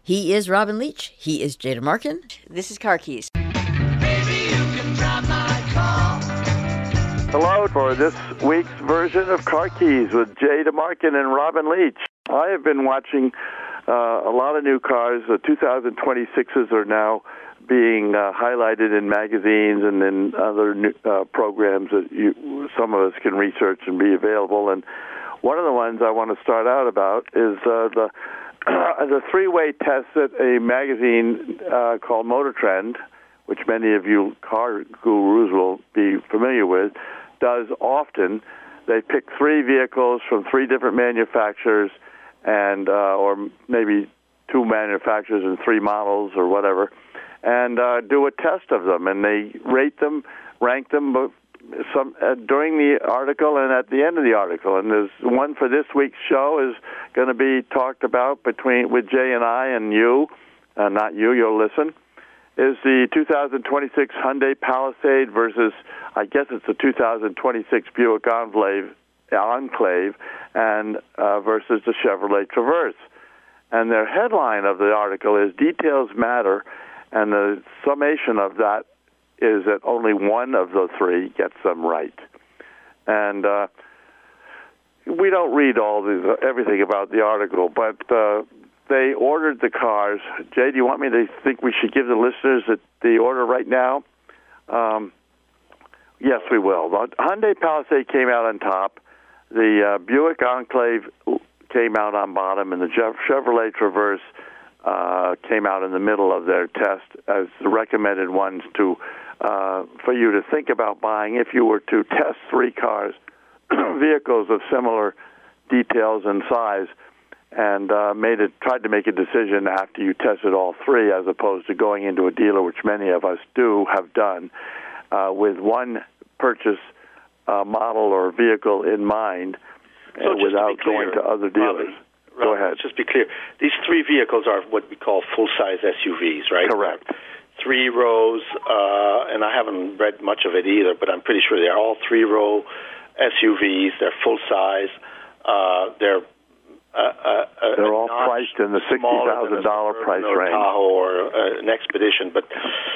He is Robin Leach. He is Jay DeMarkin. This is Car Keys. Hello for this week's version of Car Keys with Jay DeMarkin and Robin Leach. I have been watching a lot of new cars. The 2026s are now being highlighted in magazines and in other new, programs that some of us can research and be available. And one of the ones I want to start out about is the three-way test that a magazine called Motor Trend, which many of you car gurus will be familiar with, does often. They pick three vehicles from three different manufacturers, and or maybe two manufacturers and three models or whatever, and do a test of them. And they rate them, rank them during the article and at the end of the article. And there's one for this week's show is going to be talked about with Jay and I and you, not you, you'll listen, is the 2026 Hyundai Palisade versus, I guess it's the 2026 Buick Enclave and versus the Chevrolet Traverse. And their headline of the article is Details Matter, and the summation of that is that only one of the three gets them right. And we don't read everything about the article, but they ordered the cars. Jay, do you want me to think we should give the listeners the order right now? Yes, we will. The Hyundai Palisade came out on top. The Buick Enclave came out on bottom, and the Chevrolet Traverse came out in the middle of their test as the recommended ones for you to think about buying if you were to test three vehicles of similar details and size, and tried to make a decision after you tested all three, as opposed to going into a dealer, which many of us have done, with one purchase model or vehicle in mind, without going to other dealers. Go ahead. Let's just be clear. These three vehicles are what we call full-size SUVs, right? Correct. 3 rows, and I haven't read much of it either, but I'm pretty sure they're all 3-row SUVs. They're full-size. They're all priced in the $60,000 price range. Tahoe or an Expedition, but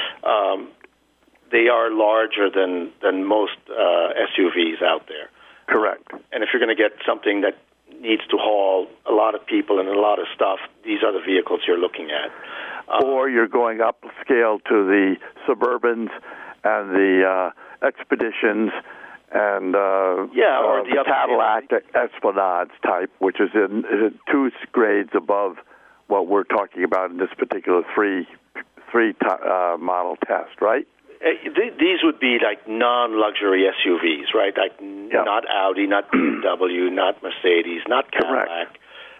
they are larger than most SUVs out there. Correct. And if you're going to get something that needs to haul a lot of people and a lot of stuff, these are the vehicles you're looking at. Or you're going upscale to the Suburbans and the Expeditions and or the Cadillac Esplanades type, which is in 2 grades above what we're talking about in this particular three model test, right? These would be like non-luxury SUVs, right? Like not Audi, not BMW, not Mercedes, not Cadillac.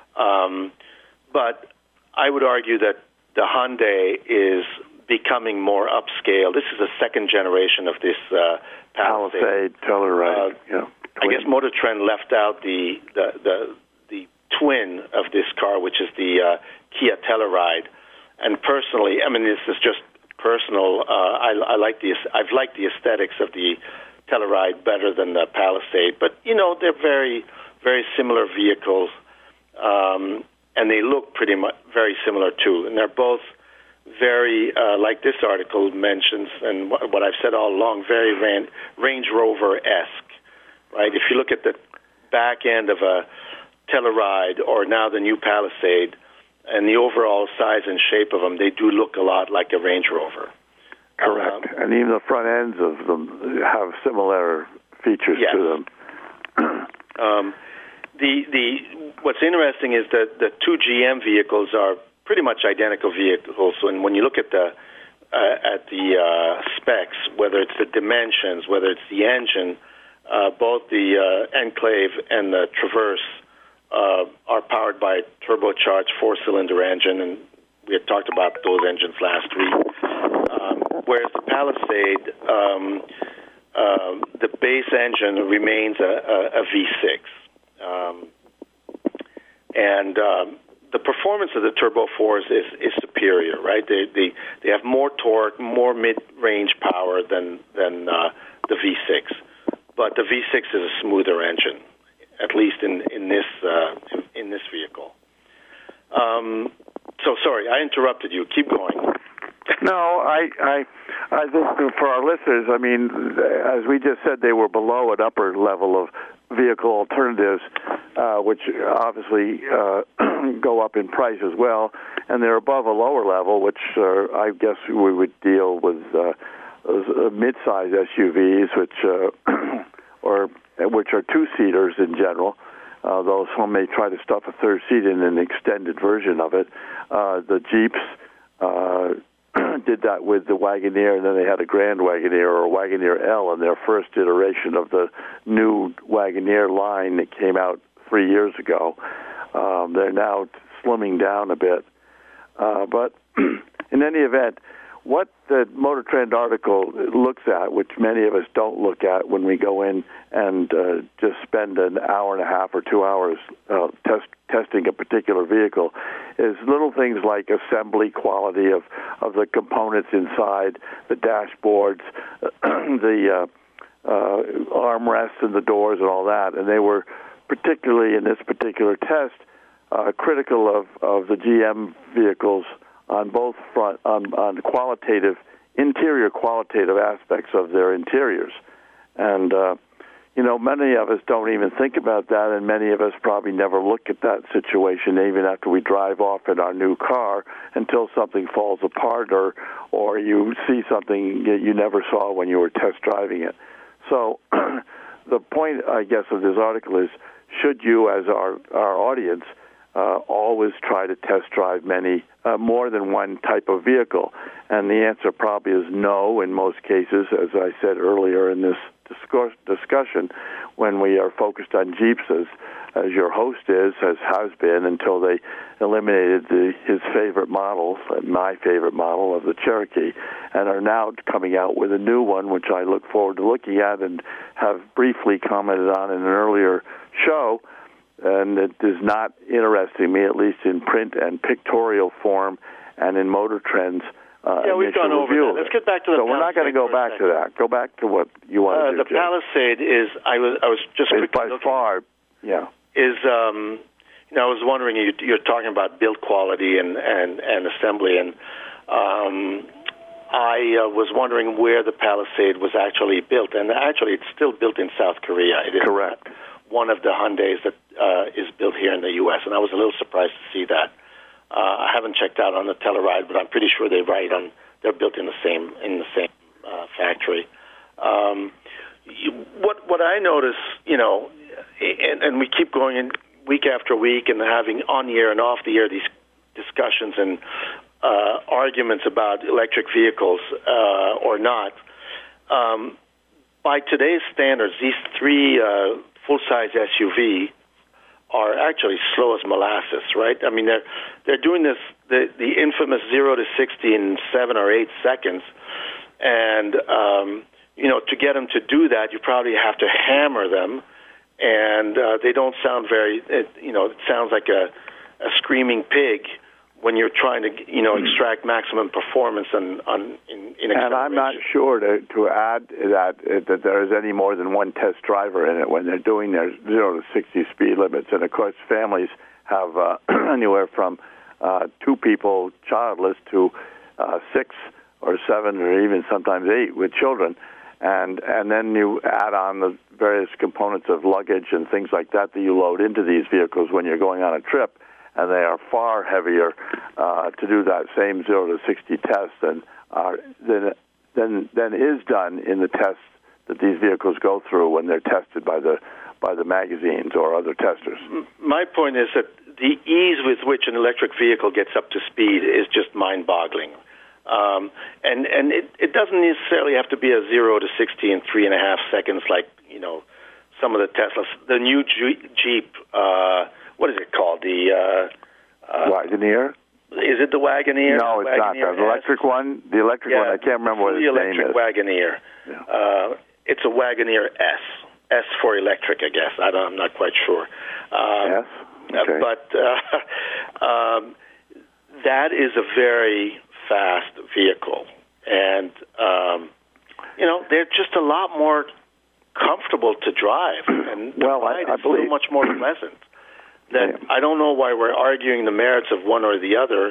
But I would argue that the Hyundai is becoming more upscale. This is the second generation of this Palisade. Telluride. I guess Motor Trend left out the twin of this car, which is the Kia Telluride. And personally, I mean, this is just personal. I've liked the aesthetics of the Telluride better than the Palisade, but they're very, very similar vehicles, and they look pretty much very similar too. And they're both very, like this article mentions, and what I've said all along, very Range Rover-esque. Right? If you look at the back end of a Telluride or now the new Palisade, and the overall size and shape of them, they do look a lot like a Range Rover. Correct. And even the front ends of them have similar features to them. What's interesting is that the two GM vehicles are pretty much identical vehicles. And when you look at the specs, whether it's the dimensions, whether it's the engine, both the Enclave and the Traverse are powered by a turbocharged 4-cylinder engine, and we had talked about those engines last week. Whereas the Palisade, the base engine remains a V6. And the performance of the Turbo 4s is superior, right? They have more torque, more mid-range power than the V6. But the V6 is a smoother engine, at least in this vehicle. So sorry, I interrupted you. Keep going. No, I think for our listeners, I mean, as we just said, they were below an upper level of vehicle alternatives, which obviously go up in price as well, and they're above a lower level, which I guess we would deal with mid-size SUVs, which are two-seaters in general. Though some may try to stuff a third seat in an extended version of it. The Jeeps did that with the Wagoneer, and then they had a Grand Wagoneer or a Wagoneer L in their first iteration of the new Wagoneer line that came out 3 years ago. They're now slimming down a bit. But in any event, what the Motor Trend article looks at, which many of us don't look at when we go in and just spend an hour and a half or 2 hours testing a particular vehicle, is little things like assembly quality of the components inside, the dashboards, the armrests and the doors and all that. And they were particularly in this particular test critical of the GM vehicles on both front, on interior qualitative aspects of their interiors. And, many of us don't even think about that, and many of us probably never look at that situation even after we drive off in our new car until something falls apart or you see something you never saw when you were test driving it. So the point, I guess, of this article is, should you, as our audience, always try to test drive more than one type of vehicle? And the answer probably is no in most cases, as I said earlier in this discussion, when we are focused on Jeeps, as your host has been until they eliminated his favorite model, my favorite model of the Cherokee, and are now coming out with a new one, which I look forward to looking at and have briefly commented on in an earlier show. And it is not interesting me, at least in print and pictorial form and in Motor Trends. We've gone over that. Let's get back to the So we're not going to go back to that. Go back to what you want to do. The Palisade is, I was just quickly by looking. Far, yeah. I was wondering, you're talking about build quality and assembly, and I was wondering where the Palisade was actually built. And actually, it's still built in South Korea. It is correct. One of the Hyundais that is built here in the U.S., and I was a little surprised to see that. I haven't checked out on the Telluride, but I'm pretty sure they're built in the same factory. What I notice, and we keep going in week after week and having on the air and off the air these discussions and arguments about electric vehicles or not. By today's standards, these three full-size SUV are actually slow as molasses, right? I mean, they're doing this, the infamous 0 to 60 in 7 or 8 seconds, and to get them to do that, you probably have to hammer them, and they don't sound very, it sounds like a screaming pig when you're trying to, extract maximum performance in acceleration. And I'm not sure to add that there is any more than one test driver in it when they're doing their 0 to 60 speed limits. And, of course, families have anywhere from 2 people childless to 6 or 7 or even sometimes 8 with children. And then you add on the various components of luggage and things like that you load into these vehicles when you're going on a trip. And they are far heavier to do that same 0 to 60 test than is done in the tests that these vehicles go through when they're tested by the magazines or other testers. My point is that the ease with which an electric vehicle gets up to speed is just mind-boggling. And it doesn't necessarily have to be a 0 to 60 in 3.5 seconds like some of the Teslas. The new Jeep. What is it called? The Wagoneer? Is it the Wagoneer? No, it's not. The electric one. The electric one. I can't remember what its name is. The electric Wagoneer. Yeah. It's a Wagoneer S. S for electric, I guess. I'm not quite sure. Yes. Okay. But that is a very fast vehicle, and they're just a lot more comfortable to drive, and I believe so much more pleasant. that I don't know why we're arguing the merits of one or the other.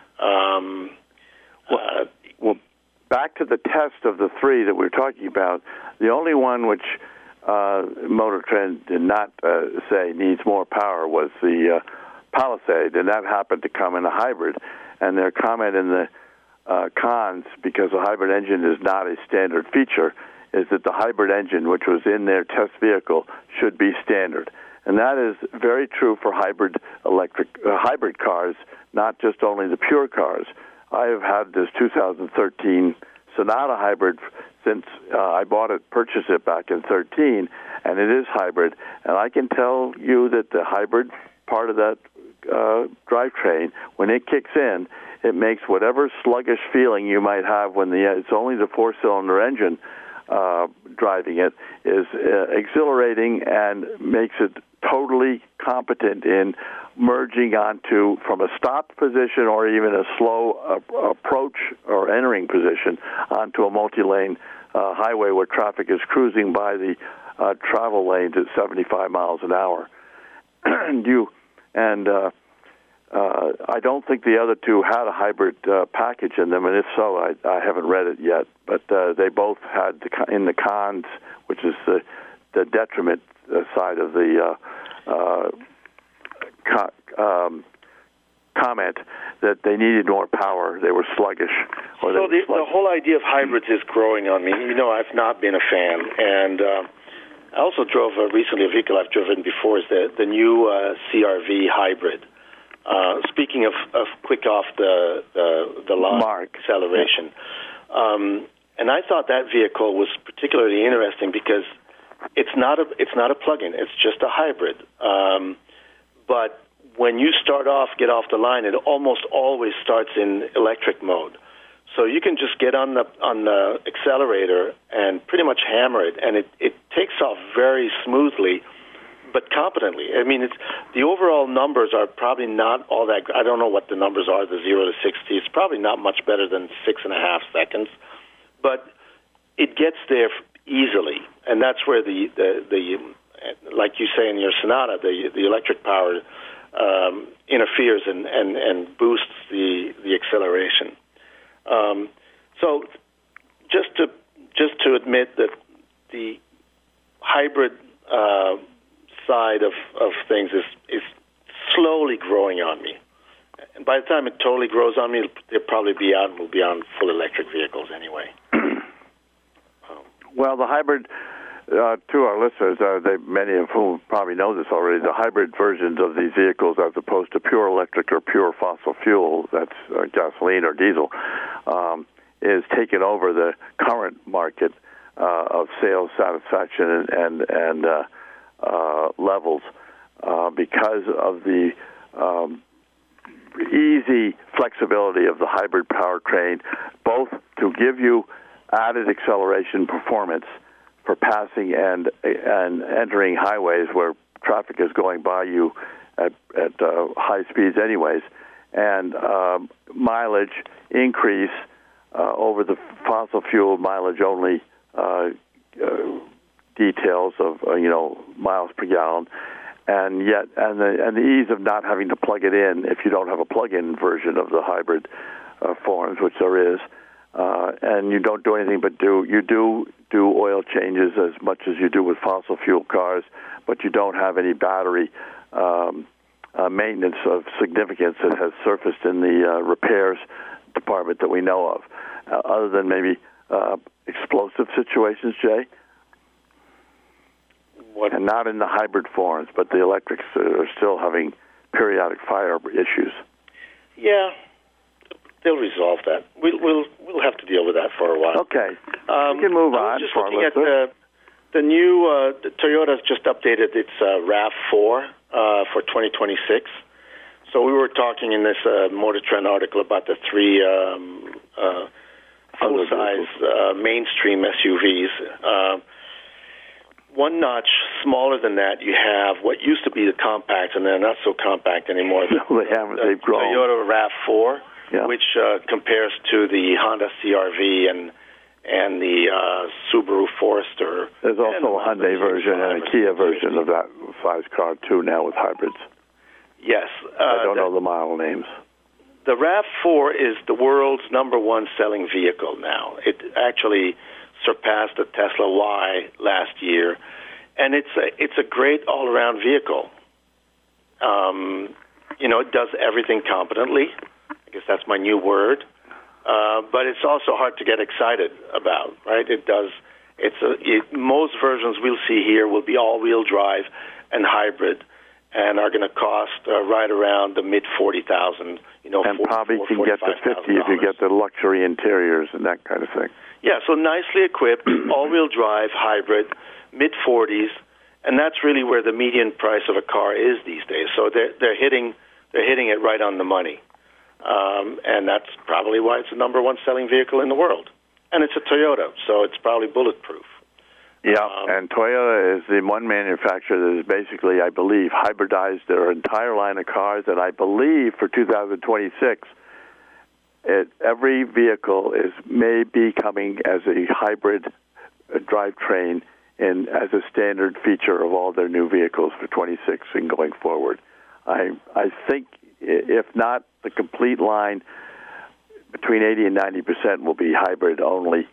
Well, back to the test of the three that we're talking about, the only one which Motor Trend did not say needs more power was the Palisade, and that happened to come in a hybrid. And their comment in the cons, because the hybrid engine is not a standard feature, is that the hybrid engine, which was in their test vehicle, should be standard. And that is very true for hybrid cars, not just only the pure cars. I have had this 2013 Sonata hybrid since I purchased it back in 13, and it is hybrid. And I can tell you that the hybrid part of that drivetrain, when it kicks in, it makes whatever sluggish feeling you might have when it's only the four-cylinder engine driving it, is exhilarating and makes it totally competent in merging onto, from a stopped position or even a slow approach or entering position, onto a multi-lane highway where traffic is cruising by the travel lanes at 75 miles an hour. I don't think the other two had a hybrid package in them, and if so, I haven't read it yet. But they both had in the cons, which is the detriment side of the comment, that they needed more power. They were sluggish. So the whole idea of hybrids is growing on me. You know, I've not been a fan, and I also drove recently a vehicle I've driven before, is the new CR-V hybrid. Speaking of quick off the line acceleration, and I thought that vehicle was particularly interesting because it's not a plug-in; it's just a hybrid. But when you get off the line, it almost always starts in electric mode. So you can just get on the accelerator and pretty much hammer it, and it takes off very smoothly, but competently. I mean, the overall numbers are probably not all that. I don't know what the numbers are. The 0 to 60. It's probably not much better than 6.5 seconds, but it gets there easily, and that's where the like you say in your Sonata, the electric power interferes and boosts the acceleration. So just to admit that the hybrid side of things is slowly growing on me. And by the time it totally grows on me, we'll be on full electric vehicles anyway. Well, the hybrid, to our listeners, many of whom probably know this already, the hybrid versions of these vehicles, as opposed to pure electric or pure fossil fuel, that's gasoline or diesel, is taking over the current market of sales satisfaction and levels because of the easy flexibility of the hybrid powertrain, both to give you added acceleration performance for passing and entering highways where traffic is going by you at high speeds anyways, and mileage increase over the fossil fuel mileage only details of miles per gallon, and the ease of not having to plug it in if you don't have a plug-in version of the hybrid forms, which there is, and you don't do anything but do oil changes as much as you do with fossil fuel cars, but you don't have any battery maintenance of significance that has surfaced in the repairs department that we know of, other than maybe explosive situations, Jay. And not in the hybrid forms, but the electrics are still having periodic fire issues. Yeah, they'll resolve that. We'll have to deal with that for a while. Okay, we can move on. I was just looking at the new Toyota's just updated its RAV4 for 2026. So we were talking in this Motor Trend article about the three full-size mainstream SUVs. One notch smaller than that, you have what used to be the compact, and they're not so compact anymore. No, they haven't. They've grown. Toyota RAV4, yeah, which compares to the Honda CR-V and the Subaru Forester. There's also a Hyundai version and a Kia version of that size car, too, now with hybrids. Yes. I don't know the model names. The RAV4 is the world's number one selling vehicle now. It actually surpassed the Tesla Y last year, and it's a great all-around vehicle. It does everything competently. I guess that's my new word. But it's also hard to get excited about, right? Most versions we'll see here will be all-wheel drive and hybrid, and are going to cost right around the mid $40,000. And probably can get to $50,000 if you get the luxury interiors and that kind of thing. Yeah, so nicely equipped, all-wheel drive, hybrid, mid 40s, and that's really where the median price of a car is these days. So they're hitting it right on the money, and that's probably why it's the number one selling vehicle in the world. And it's a Toyota, so it's probably bulletproof. Yeah, and Toyota is the one manufacturer that has basically, I believe, hybridized their entire line of cars, and I believe for 2026, every vehicle may be coming as a hybrid drivetrain and as a standard feature of all their new vehicles for 26 and going forward. I think, if not the complete line, between 80 and 90% will be hybrid-only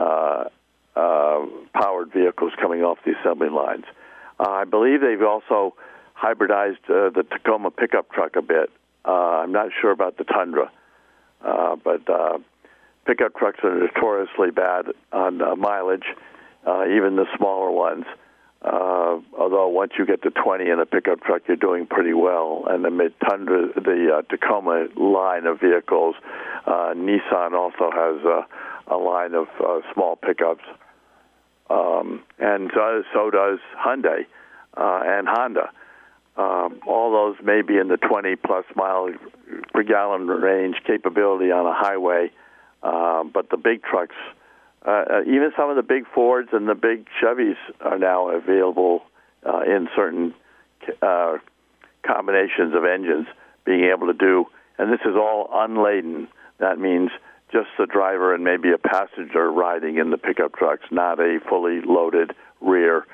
powered vehicles coming off the assembly lines. I believe they've also hybridized the Tacoma pickup truck a bit. I'm not sure about the Tundra, but pickup trucks are notoriously bad on mileage, even the smaller ones. Although once you get to 20 in a pickup truck, you're doing pretty well. And the Tacoma line of vehicles, Nissan also has a line of small pickups, and so does Hyundai and Honda. All those may be in the 20-plus mile per gallon range capability on a highway, but the big trucks, even some of the big Fords and the big Chevys are now available in certain combinations of engines, being able to do, and this is all unladen. That means just the driver and maybe a passenger riding in the pickup trucks, not a fully loaded rear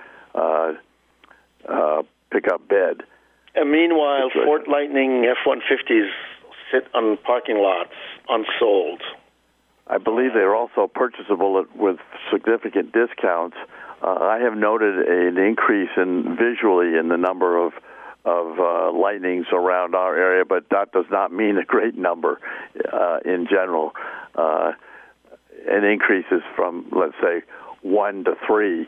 pickup bed. And meanwhile, Ford Lightning F-150s sit on parking lots unsold. I believe they're also purchasable with significant discounts. I have noted an increase visually in the number of Lightnings around our area, but that does not mean a great number in general. An increase is from, let's say, 1 to 3,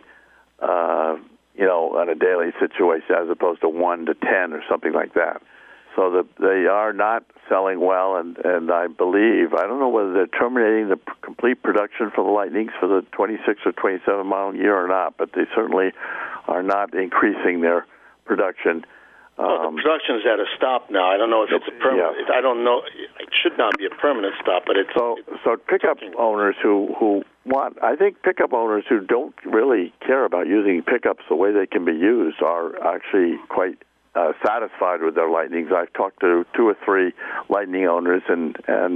on a daily situation, as opposed to 1 to 10 or something like that. So they are not selling well, and I believe, I don't know whether they're terminating the complete production for the Lightnings for the 26 or 27 mile year or not, but they certainly are not increasing their production. Well, the production is at a stop now. I don't know if it's a permanent. Yeah. I don't know. It should not be a permanent stop, but it's so pickup owners who want. I think pickup owners who don't really care about using pickups the way they can be used are actually quite satisfied with their Lightnings. I've talked to 2 or 3 Lightning owners, and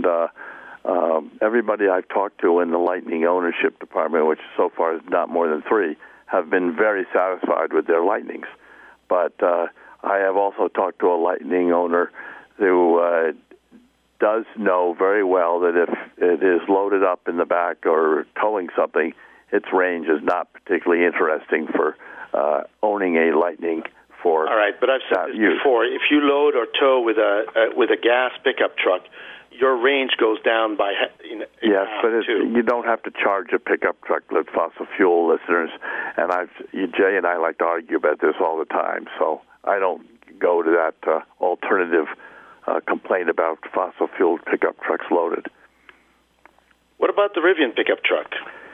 everybody I've talked to in the Lightning ownership department, which so far is not more than 3, have been very satisfied with their Lightnings. But I have also talked to a Lightning owner who does know very well that if it is loaded up in the back or towing something, its range is not particularly interesting for owning a Lightning. For all right, but I've said this before. If you load or tow with a gas pickup truck, your range goes down by yes, but you don't have to charge a pickup truck with fossil fuel, listeners. And Jay and I like to argue about this all the time, so I don't go to that alternative complaint about fossil fuel pickup trucks loaded. What about the Rivian pickup truck?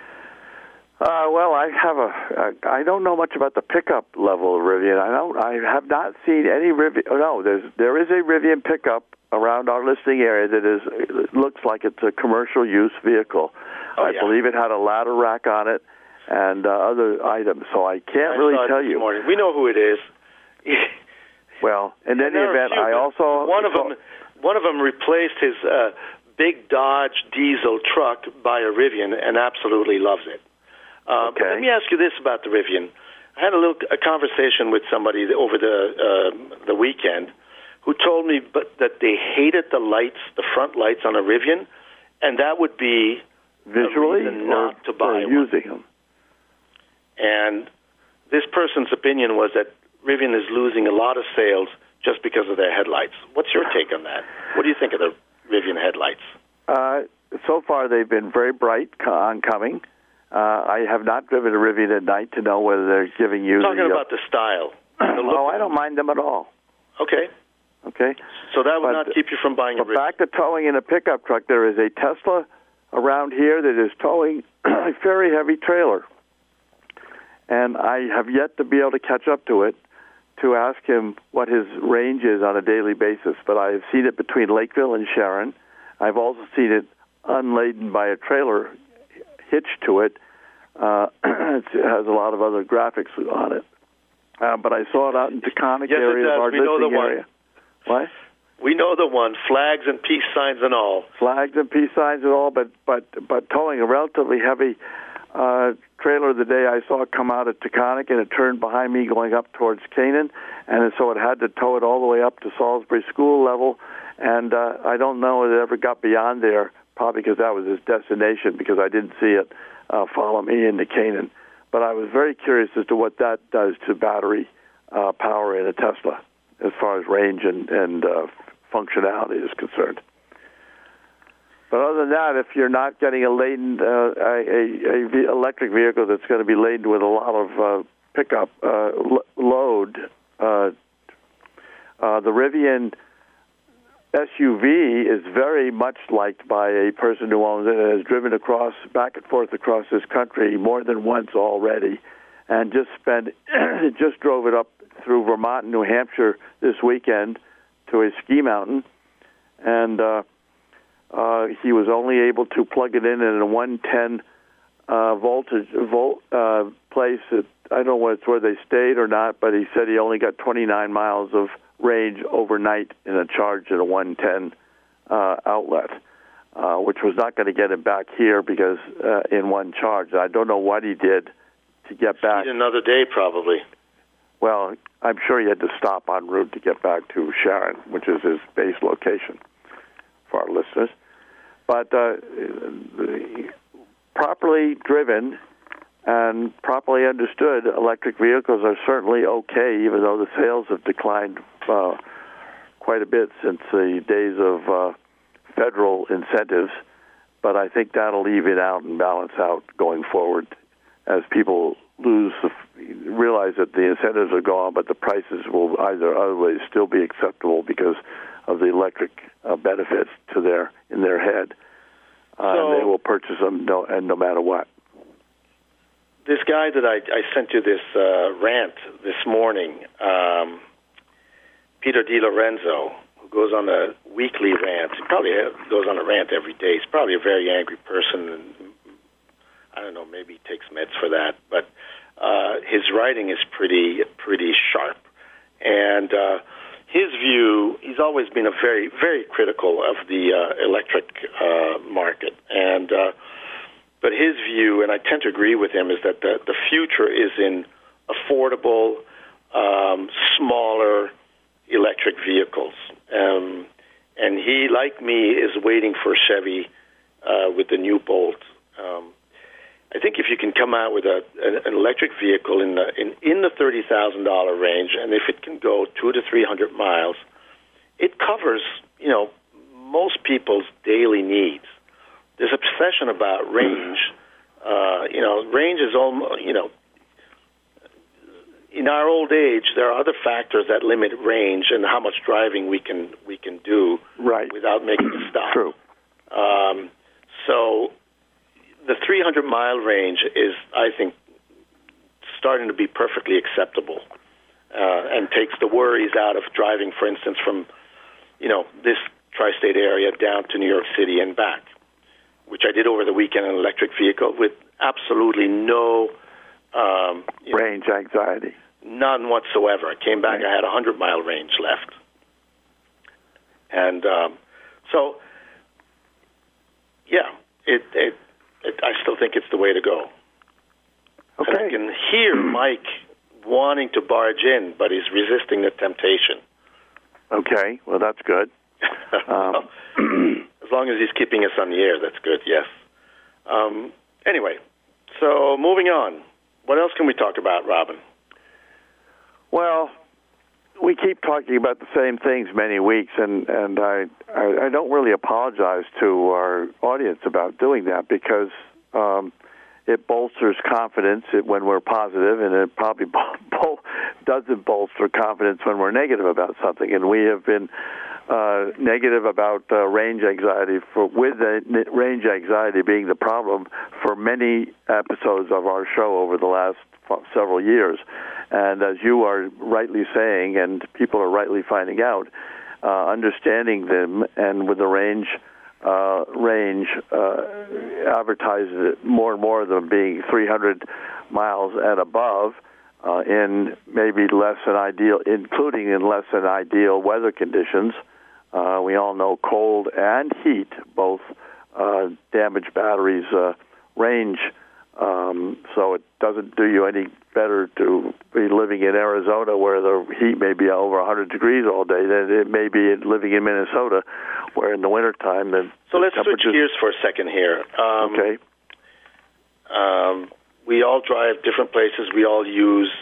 Well, I don't know much about the pickup level of Rivian. I have not seen any Rivian. Oh, no, there is a Rivian pickup around our listing area that looks like it's a commercial use vehicle. I believe it had a ladder rack on it and other items. So I can't really tell you. We know who it is. Well, in any event, I also one of them replaced his big Dodge diesel truck by a Rivian and absolutely loves it. Okay. Let me ask you this about the Rivian. I had a conversation with somebody over the weekend who told me that they hated the lights, the front lights on a Rivian, and that would be visually a reason not to buy one. Using them. And this person's opinion was that Rivian is losing a lot of sales just because of their headlights. What's your take on that? What do you think of the Rivian headlights? So far, they've been very bright oncoming. I have not driven a Rivian at night to know whether they're giving you... Talking about the style. I don't mind them at all. Okay. So that would not keep you from buying a Rivian. Back to towing in a pickup truck, there is a Tesla around here that is towing a very heavy trailer. And I have yet to be able to catch up to it to ask him what his range is on a daily basis. But I have seen it between Lakeville and Sharon. I've also seen it unladen by a trailer hitched to it. It has a lot of other graphics on it. But I saw it out in Taconic area of our listing area. What? We know the one, flags and peace signs and all. Flags and peace signs and all, but towing a relatively heavy trailer the day I saw it come out at Taconic, and it turned behind me going up towards Canaan, and so it had to tow it all the way up to Salisbury School level, and I don't know if it ever got beyond there, probably because that was his destination, because I didn't see it follow me into Canaan. But I was very curious as to what that does to battery power in a Tesla as far as range and functionality is concerned. But other than that, if you're not getting a laden, electric vehicle that's going to be laden with a lot of pickup load, the Rivian SUV is very much liked by a person who owns it and has driven back and forth across this country more than once already, and just drove it up through Vermont and New Hampshire this weekend to a ski mountain, and he was only able to plug it in a 110 volt place. I don't know where they stayed or not, but he said he only got 29 miles of range overnight in a charge at a 110 outlet, which was not going to get him back here because in one charge. I don't know what he did to get back. Another day, probably. Well, I'm sure he had to stop en route to get back to Sharon, which is his base location for our listeners. But properly driven and properly understood, electric vehicles are certainly okay, even though the sales have declined quite a bit since the days of federal incentives. But I think that'll even out and balance out going forward as people realize that the incentives are gone, but the prices will either otherwise still be acceptable because of the electric benefits in their head, and they will purchase them no matter what. This guy that I sent you this rant this morning, Peter DiLorenzo, who goes on a weekly rant. He probably goes on a rant every day. He's probably a very angry person, and I don't know, maybe he takes meds for that. But his writing is pretty sharp, and his view, he's always been a very, very critical of the electric market. And but his view, and I tend to agree with him, is that the future is in affordable, smaller electric vehicles. And he, like me, is waiting for Chevy with the new Bolt. I think if you can come out with an electric vehicle in the $30,000 range, and if it can go 200 to 300 miles, it covers most people's daily needs. This obsession about range, range is almost in our old age, there are other factors that limit range and how much driving we can do without making a stop. True. So the 300-mile range is, I think, starting to be perfectly acceptable and takes the worries out of driving, for instance, from this tri-state area down to New York City and back, which I did over the weekend in an electric vehicle with absolutely no range anxiety. None whatsoever. I came back, I had 100-mile range left. And so, yeah, I still think it's the way to go. Okay. And I can hear Mike wanting to barge in, but he's resisting the temptation. Okay, well, that's good. As long as he's keeping us on the air, that's good, yes. Anyway, so moving on. What else can we talk about, Robin? Well, we keep talking about the same things many weeks, and I don't really apologize to our audience about doing that because it bolsters confidence when we're positive, and it probably doesn't bolster confidence when we're negative about something. And we have been negative about range anxiety, with the range anxiety being the problem for many episodes of our show over the last several years. And as you are rightly saying, and people are rightly finding out, understanding them, and with the range advertises more and more of them being 300 miles and above, in maybe less than ideal, including in less than ideal weather conditions. We all know cold and heat both damage batteries' range, so it doesn't do you any better to be living in Arizona where the heat may be over 100 degrees all day than it may be living in Minnesota where in the wintertime So let's switch gears for a second here. Okay. We all drive different places. We all use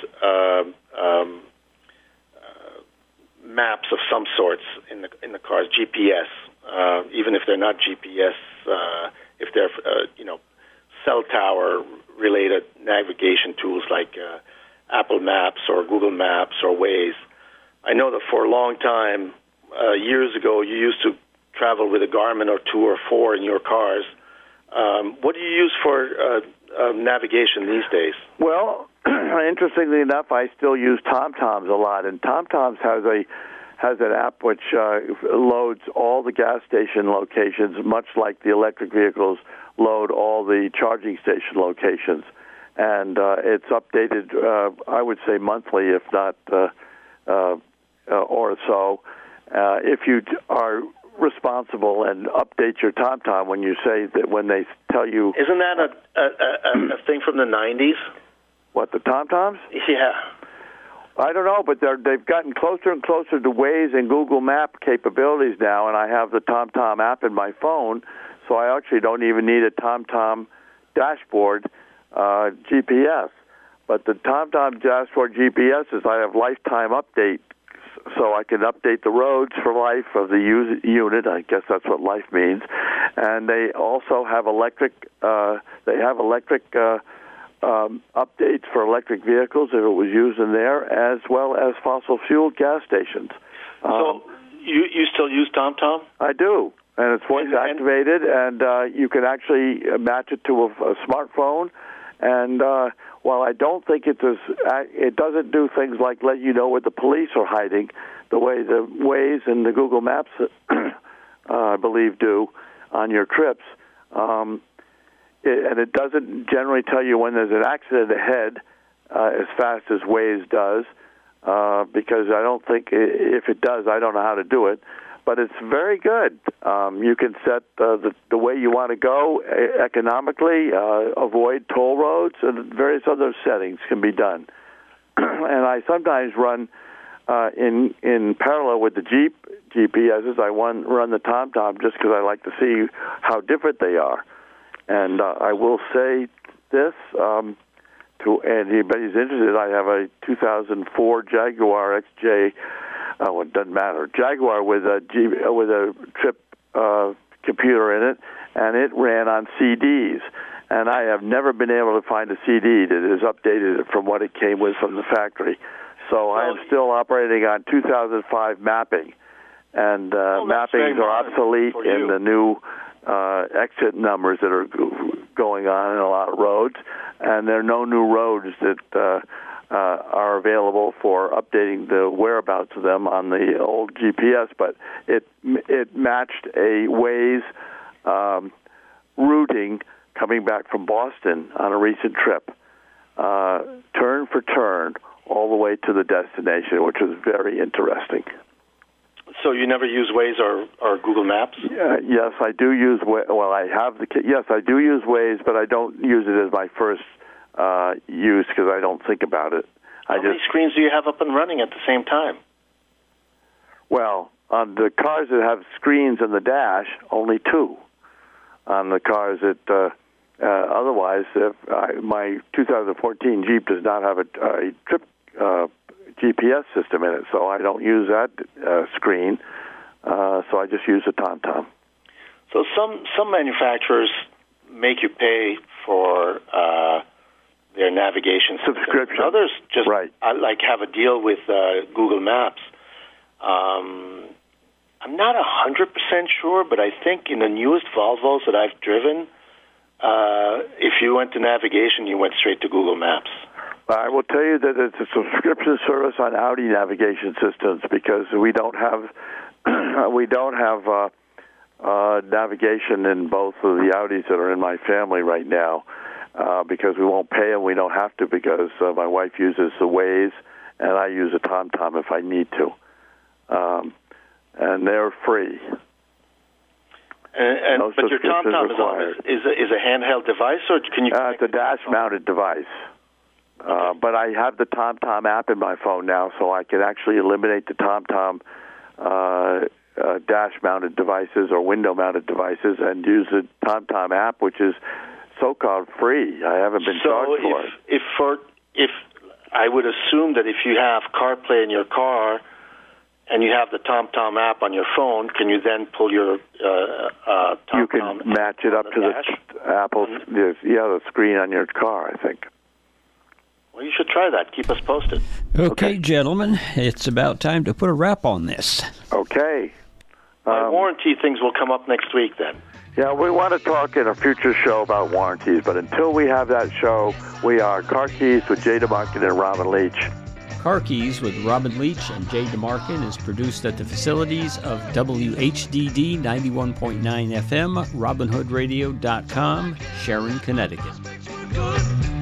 maps of some sorts in the cars, GPS, even if they're not GPS, if they're cell tower related navigation tools like Apple Maps or Google Maps or Waze. I know that for a long time, years ago, you used to travel with a Garmin or 2 or 4 in your cars. What do you use for navigation these days? Well, interestingly enough, I still use TomToms a lot, and TomToms has an app which loads all the gas station locations, much like the electric vehicles load all the charging station locations. And it's updated, I would say, monthly, if not or so. If you are responsible and update your TomTom when you say that when they tell you... Isn't that a thing from the 90s? What, the TomToms? Yeah. I don't know, but they've gotten closer and closer to Waze and Google Map capabilities now, and I have the TomTom app in my phone, so I actually don't even need a TomTom dashboard GPS. But the TomTom dashboard GPS is I have lifetime update, so I can update the roads for life of the unit. I guess that's what life means. And they also have electric. Updates for electric vehicles if it was used in there, as well as fossil fuel gas stations. So you still use TomTom? I do, and it's voice activated, and you can actually match it to a smartphone. And while I don't think it doesn't do things like let you know where the police are hiding, the way the Waze and the Google Maps, I believe, do on your trips. And it doesn't generally tell you when there's an accident ahead as fast as Waze does, because I don't think, if it does, I don't know how to do it. But it's very good. You can set the way you want to go economically, avoid toll roads, and various other settings can be done. And I sometimes run in parallel with the Jeep GPSs. I run the TomTom just because I like to see how different they are. And I will say this, to anybody who's interested, I have a 2004 Jaguar XJ, it doesn't matter, Jaguar with a trip computer in it, and it ran on CDs. And I have never been able to find a CD that is updated from what it came with from the factory. So I am still operating on 2005 mapping. And mappings are obsolete in the new exit numbers that are going on in a lot of roads, and there are no new roads that are available for updating the whereabouts of them on the old GPS, but it matched a Waze routing coming back from Boston on a recent trip, turn for turn, all the way to the destination, which was very interesting. So you never use Waze or Google Maps? Yes, I do use Yes, I do use Waze, but I don't use it as my first use because I don't think about it. How many screens do you have up and running at the same time? Well, on the cars that have screens in the dash, only 2. On the cars that otherwise, my 2014 Jeep does not have a trip GPS system in it, so I don't use that screen. So I just use a TomTom. So some manufacturers make you pay for their navigation subscription. Others just right. Like have a deal with Google Maps. I'm not 100% sure, but I think in the newest Volvos that I've driven, if you went to navigation, you went straight to Google Maps. I will tell you that it's a subscription service on Audi navigation systems because we don't have navigation in both of the Audis that are in my family right now because we won't pay and we don't have to because my wife uses the Waze and I use a TomTom if I need to. And they're free. But your TomTom is a handheld device, or can you? It's a dash-mounted device. Okay. But I have the TomTom app in my phone now, so I can actually eliminate the TomTom dash-mounted devices or window-mounted devices and use the TomTom app, which is so-called free. I haven't been charged for it. If I would assume that if you have CarPlay in your car and you have the TomTom app on your phone, can you then pull your TomTom? You can match it up to the Apple's the screen on your car, I think. Well, you should try that. Keep us posted. Okay, gentlemen, it's about time to put a wrap on this. Okay. My warranty things will come up next week then. Yeah, we want to talk in a future show about warranties, but until we have that show, we are Car Keys with Jay DeMarkin and Robin Leach. Car Keys with Robin Leach and Jay DeMarkin is produced at the facilities of WHDD 91.9 FM, RobinHoodRadio.com, Sharon, Connecticut.